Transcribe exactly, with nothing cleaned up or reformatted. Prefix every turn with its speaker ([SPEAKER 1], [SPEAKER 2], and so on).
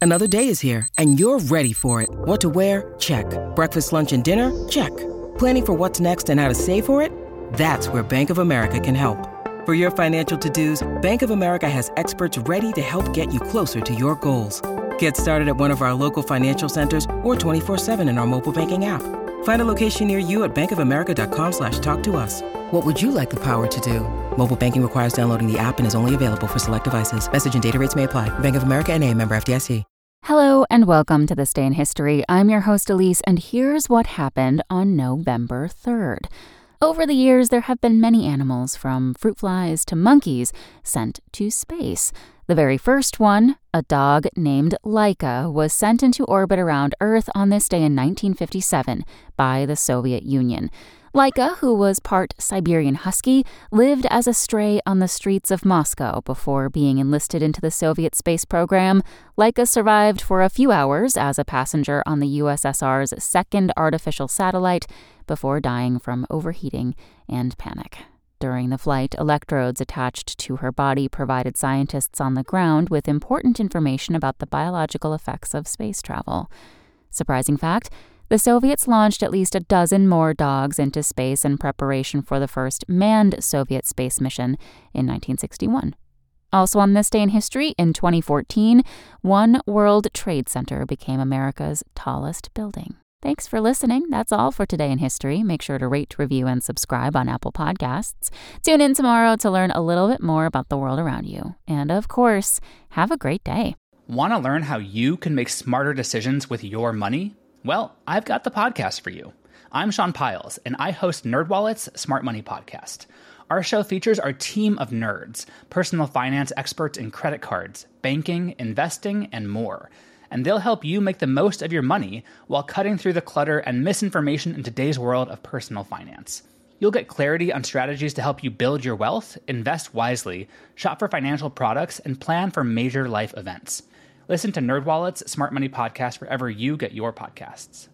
[SPEAKER 1] Another day is here, and you're ready for it. What to wear? Check. Breakfast, lunch, and dinner? Check. Planning for what's next and how to save for it? That's where Bank of America can help. For your financial to-dos, Bank of America has experts ready to help get you closer to your goals. Get started at one of our local financial centers or twenty-four seven in our mobile banking app. Find a location near you at bankofamerica.com slash talk to us. What would you like the power to do? Mobile banking requires downloading the app and is only available for select devices. Message and data rates may apply. Bank of America N A, member F D I C.
[SPEAKER 2] Hello and welcome to This Day in History. I'm your host Elise, and here's what happened on November third. Over the years, there have been many animals, from fruit flies to monkeys, sent to space. The very first one, a dog named Laika, was sent into orbit around Earth on this day in nineteen fifty-seven by the Soviet Union. Laika, who was part Siberian Husky, lived as a stray on the streets of Moscow before being enlisted into the Soviet space program. Laika survived for a few hours as a passenger on the U S S R's second artificial satellite before dying from overheating and panic. During the flight, electrodes attached to her body provided scientists on the ground with important information about the biological effects of space travel. Surprising fact, the Soviets launched at least a dozen more dogs into space in preparation for the first manned Soviet space mission in nineteen sixty-one. Also on this day in history, in twenty fourteen, One World Trade Center became America's tallest building. Thanks for listening. That's all for Today in History. Make sure to rate, review, and subscribe on Apple Podcasts. Tune in tomorrow to learn a little bit more about the world around you. And of course, have a great day.
[SPEAKER 3] Want to learn how you can make smarter decisions with your money? Well, I've got the podcast for you. I'm Sean Piles, and I host NerdWallet's Smart Money Podcast. Our show features our team of nerds, personal finance experts in credit cards, banking, investing, and more. And they'll help you make the most of your money while cutting through the clutter and misinformation in today's world of personal finance. You'll get clarity on strategies to help you build your wealth, invest wisely, shop for financial products, and plan for major life events. Listen to NerdWallet's Smart Money Podcast wherever you get your podcasts.